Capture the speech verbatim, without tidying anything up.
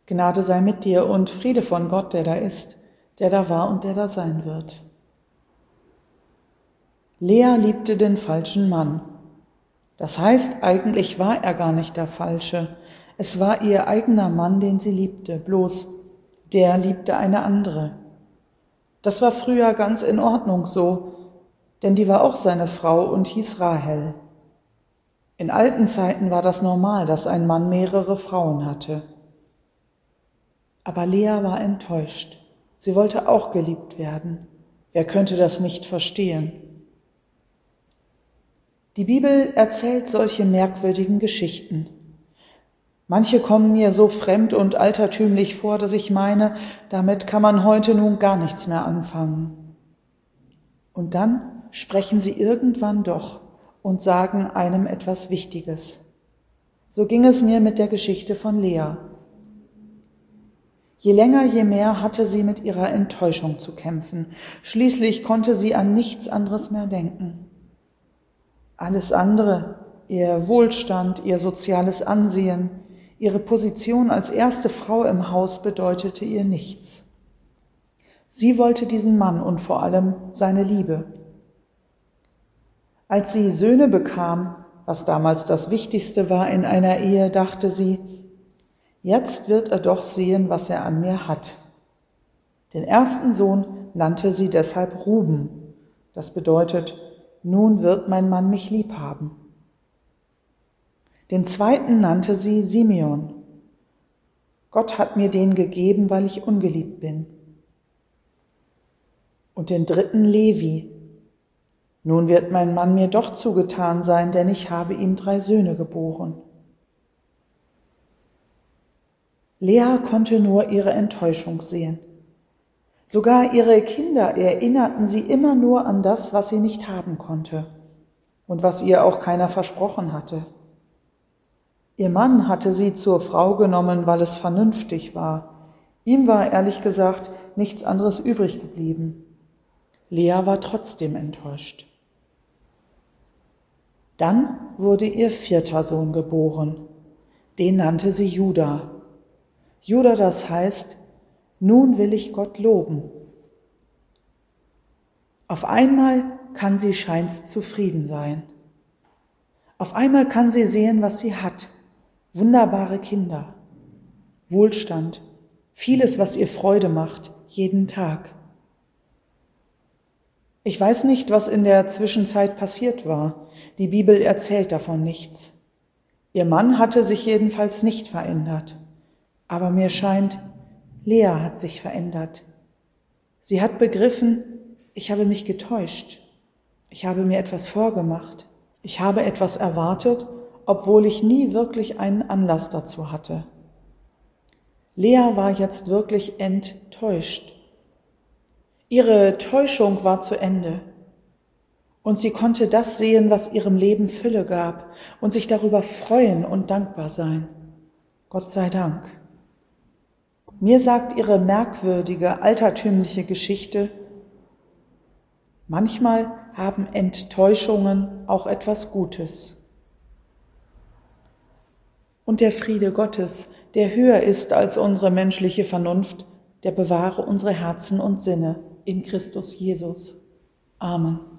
Gnade sei mit dir und Friede von Gott, der da ist, der da war und der da sein wird. Lea liebte den falschen Mann. Das heißt, eigentlich war er gar nicht der Falsche. Es war ihr eigener Mann, den sie liebte, bloß der liebte eine andere. Das war früher ganz in Ordnung so, denn die war auch seine Frau und hieß Rahel. In alten Zeiten war das normal, dass ein Mann mehrere Frauen hatte. Aber Lea war enttäuscht. Sie wollte auch geliebt werden. Wer könnte das nicht verstehen? Die Bibel erzählt solche merkwürdigen Geschichten. Manche kommen mir so fremd und altertümlich vor, dass ich meine, damit kann man heute nun gar nichts mehr anfangen. Und dann sprechen sie irgendwann doch und sagen einem etwas Wichtiges. So ging es mir mit der Geschichte von Lea. Je länger, je mehr hatte sie mit ihrer Enttäuschung zu kämpfen. Schließlich konnte sie an nichts anderes mehr denken. Alles andere, ihr Wohlstand, ihr soziales Ansehen, ihre Position als erste Frau im Haus bedeutete ihr nichts. Sie wollte diesen Mann und vor allem seine Liebe. Als sie Söhne bekam, was damals das Wichtigste war in einer Ehe, dachte sie, jetzt wird er doch sehen, was er an mir hat. Den ersten Sohn nannte sie deshalb Ruben. Das bedeutet, nun wird mein Mann mich lieb haben. Den zweiten nannte sie Simeon. Gott hat mir den gegeben, weil ich ungeliebt bin. Und den dritten Levi. Nun wird mein Mann mir doch zugetan sein, denn ich habe ihm drei Söhne geboren. Lea konnte nur ihre Enttäuschung sehen. Sogar ihre Kinder erinnerten sie immer nur an das, was sie nicht haben konnte und was ihr auch keiner versprochen hatte. Ihr Mann hatte sie zur Frau genommen, weil es vernünftig war. Ihm war ehrlich gesagt nichts anderes übrig geblieben. Lea war trotzdem enttäuscht. Dann wurde ihr vierter Sohn geboren. Den nannte sie Juda. Juda, das heißt, nun will ich Gott loben. Auf einmal kann sie scheint's zufrieden sein. Auf einmal kann sie sehen, was sie hat. Wunderbare Kinder, Wohlstand, vieles, was ihr Freude macht, jeden Tag. Ich weiß nicht, was in der Zwischenzeit passiert war. Die Bibel erzählt davon nichts. Ihr Mann hatte sich jedenfalls nicht verändert. Aber mir scheint, Lea hat sich verändert. Sie hat begriffen, ich habe mich getäuscht. Ich habe mir etwas vorgemacht. Ich habe etwas erwartet, obwohl ich nie wirklich einen Anlass dazu hatte. Lea war jetzt wirklich enttäuscht. Ihre Täuschung war zu Ende. Und sie konnte das sehen, was ihrem Leben Fülle gab und sich darüber freuen und dankbar sein. Gott sei Dank. Mir sagt ihre merkwürdige, altertümliche Geschichte, manchmal haben Enttäuschungen auch etwas Gutes. Und der Friede Gottes, der höher ist als unsere menschliche Vernunft, der bewahre unsere Herzen und Sinne in Christus Jesus. Amen.